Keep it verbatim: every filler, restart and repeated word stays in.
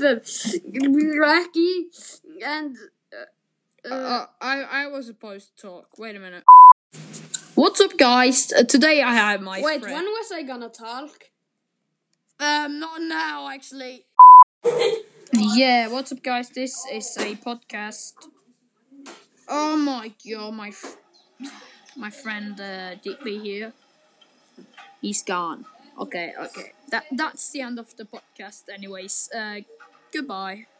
uh, Rocky, and uh, Uh, uh, I I was supposed to talk. Wait a minute. What's up, guys? Uh, today I have my Wait, friend. when was I gonna talk? Um, not now, actually. Yeah, what's up, guys? This is a podcast. Oh my god, my f- My friend uh, Digby here. He's gone. Okay, okay. That that's the end of the podcast. Anyways, uh, goodbye.